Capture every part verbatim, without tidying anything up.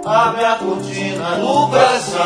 Abre a cortina no Brasil,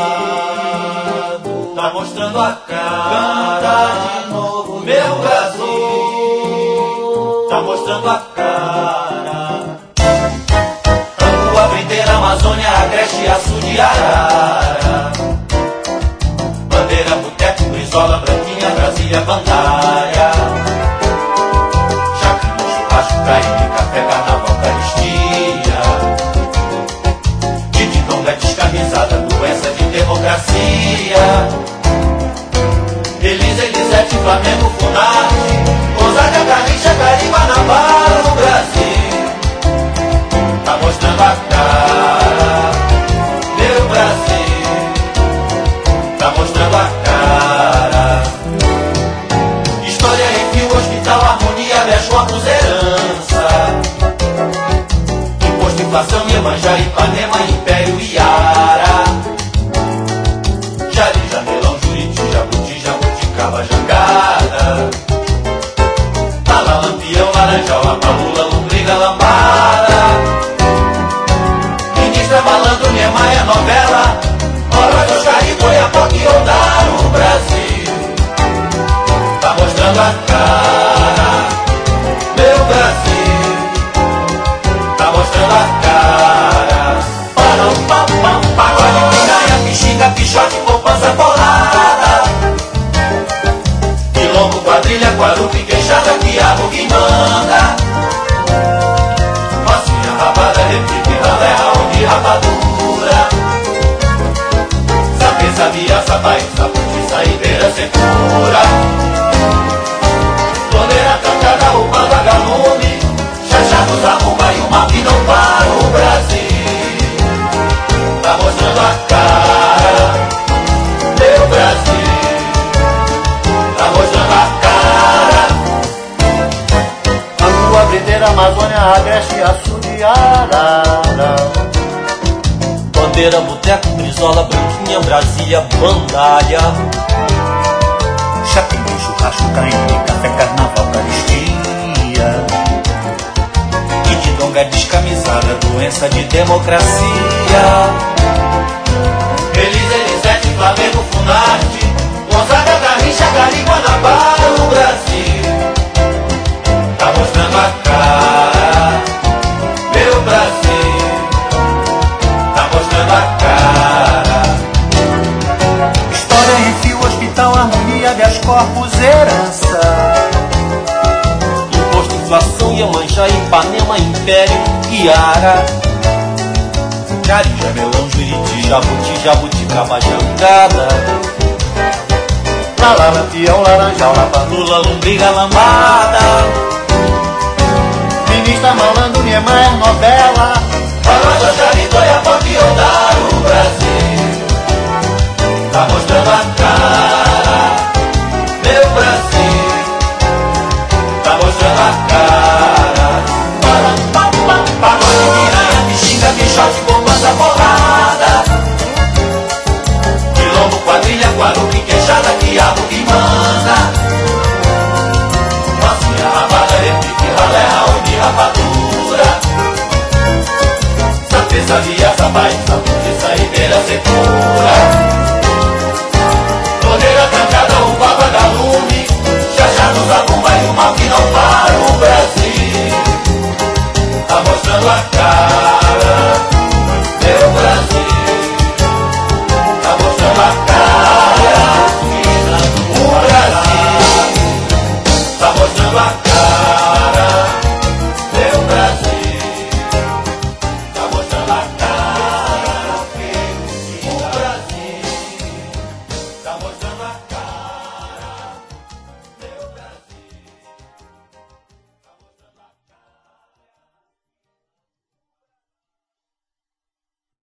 tá mostrando a cara. Canta de novo, meu Brasil, tá mostrando a cara. Angoa, Fronteira, Amazônia, Agreste, Açude, Arara. Bandeira, boteco, Brizola, Branquinha, Brasília, Bandaia. Chacrinha, churrasco, carne, café, carnaval, caristia. Titidonga descamisada, doença de democracia. Elisa, Elisete, Flamengo, Funarte, Gonzaga, Garrincha, Gari, Guanabara, no Brasil. Tá mostrando a cara, meu Brasil. Tá mostrando a cara. História, Refil, Hospital, Harmonia, Habeas Corpus, herança. Imposto, inflação, Iemanjá, Ipanema, Império, Iara. Jari, Jamelão, Juriti, Jabuti, Jabuticaba, Jangada. Tala, Lampião, Laranjal, Lapalula, Lombriga, Lambada. Ministra, Malandro, Niemeyer, novela. Ora, Oscar, Goiapoque, Odar, o Brasil. Tá mostrando a cara, meu Brasil. Tá mostrando a cara. Para o pam, pam, pagode, piranha, pixinga, pichote, poupança, bolada. Quilombo, quadrilha, guarupi, queixada, quiabo, que manda. Massinha, rabada, repique, ralé, raoni, rapadura. Sapê, sabia, sabai, saputi, saideira, secura. Toneira, cancada, o vagalume. Chachados, arrumba e uma que não para o Brasil. Tá mostrando a cara, meu Brasil. Tá mostrando a cara. Angoa, Fronteira, Amazônia, Agreste, Açude, Arara. Bandeira, boteco, Brizola, Branquinha, Brasília, Bandaia. Chacrinha, churrasco, carne, café, carnaval, caristia. Titidonga descamisada, doença de democracia. Elisa, Elisete, Flamengo, Funarte. Gonzaga, Garrincha, Gari, Guanabara, no Brasil. Tá mostrando a cara, meu Brasil. Tá mostrando a cara. História, Refil, Hospital, Harmonia, Habeas Corpus, herança. Imposto, inflação, Iemanjá, Ipanema, Império, Iara. Jari, Jamelão, Juriti, Jabuti, Jabuticaba, Jangada. Lala, Lampião, Laranjal, Lapalula, Lombriga, Lambada. Ministra, Malandro, Niemeyer, novela. Ora, Jari, Goiapoque, Odar, o Brasil. Tá mostrando a cara, meu Brasil. Tá mostrando a cara. Para, pa, pa, pagode, piranha, pixinga, pichote, poupança, porrada. Quilombo, quadrilha, guarupi, queixada, quiabo, que manda. Massinha, rabada, repique, ralé, raoni, rapadura. Sapê, sabia, sabai.